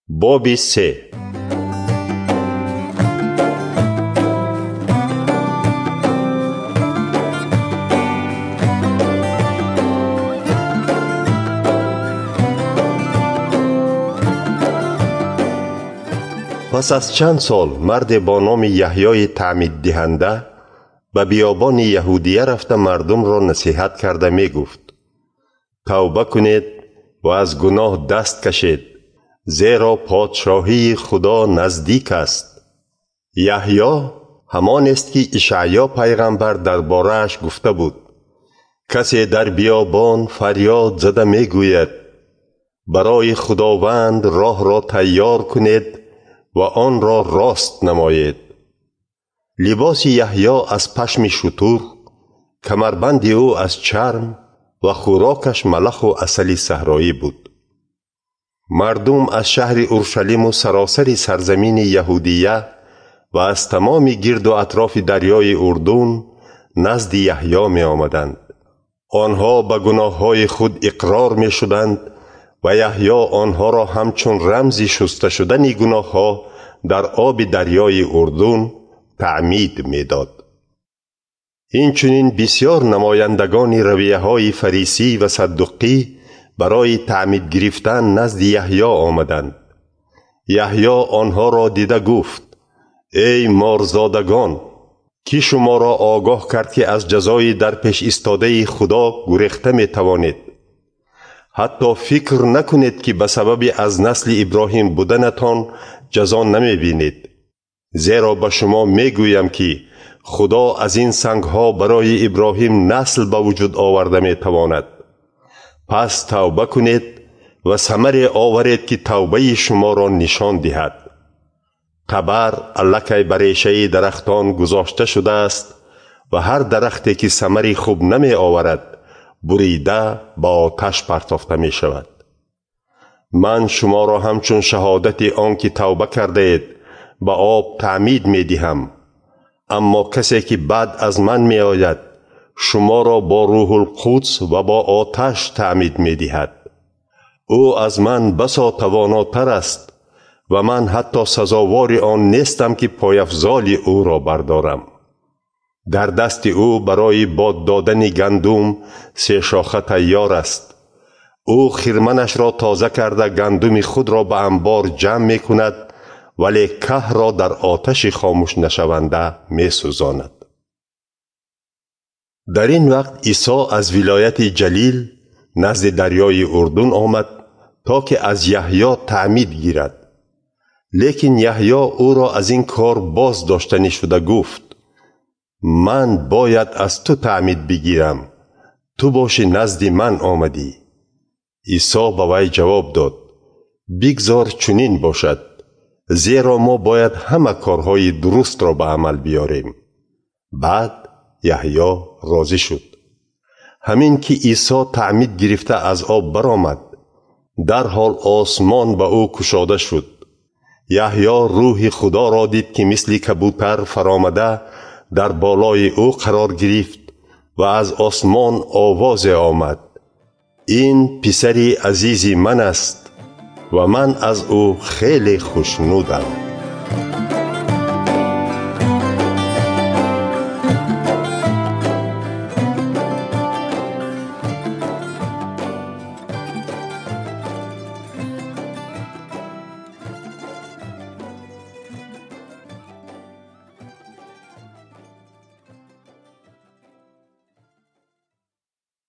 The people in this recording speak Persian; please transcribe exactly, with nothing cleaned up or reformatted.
باب سه. پس از چند سال مرد با نام یحیای تعمید دهنده به بیابان یهودیه رفته مردم را نصیحت کرده می گفت توبه کنید و از گناه دست کشید، زیرا پادشاهی خدا نزدیک است. یحیی همان است که اشعیا پیغمبر درباره‌اش گفته بود کسی در بیابان فریاد زده می گوید برای خداوند راه را تیار کنید و آن را راست نمایید. لباس یحیی از پشم شتر، کمربند او از چرم و خوراکش ملخ و عسل صحرایی بود. مردم از شهر اورشلیم و سراسر سرزمین یهودیه و از تمام گرد و اطراف دریای اردن نزد یحیی می آمدند. آنها به گناههای خود اقرار می شدند و یحیی آنها را همچون رمزی شسته شدن گناهها در آب دریای اردن تعمید می داد. این چنین بسیار نمایندگان رویه های فریسی و صدوقی برای تعمید گرفتن نزد یحیی آمدند. یحیی آنها را دیده گفت ای مارزادگان، کی شما را آگاه کرد که از جزای در پیش ایستاده خدا گریخته می توانید؟ حتی فکر نکنید که به سبب از نسل ابراهیم بودنتان جزا نمی بینید، زیرا به شما می گویم که خدا از این سنگ ها برای ابراهیم نسل به وجود آورده می تواند. پس توبه کنید و ثمر آورید که توبه شما را نشان دهد. تبر الکی بر ریشه درختان گذاشته شده است و هر درختی که ثمری خوب نمی آورد بریده با آتش پرتافته می شود. من شما را همچون شهادت آن که توبه کرده اید به آب تعمید می دهم، اما کسی که بعد از من می آید شما را با روح القدس و با آتش تعمید می دهد. او از من بسا تواناتر است و من حتی سزاوار آن نیستم که پایافزال او را بردارم. در دست او برای باد دادن گندم سه شاخه تیار است. او خرمنش را تازه کرده گندم خود را به انبار جمع می کند، ولی که را در آتش خاموش نشونده می سوزاند. در این وقت عیسی از ولایت جلیل نزد دریای اردن آمد تا که از یحیی تعمید گیرد. لیکن یحیی او را از این کار باز داشتنی شده گفت من باید از تو تعمید بگیرم، تو باشی نزد من آمدی. عیسی به وی جواب داد بگذار چنین باشد، زیرا ما باید همه کارهای درست را به عمل بیاریم. بعد یحیی راضی شد. همین که عیسی تعمید گرفته از آب برآمد، در حال آسمان به او گشاده شد. یحیی روح خدا را دید که مثل کبوتر فرآمده در بالای او قرار گرفت و از آسمان آواز آمد این پسری عزیز من است و من از او خیلی خوشنودم.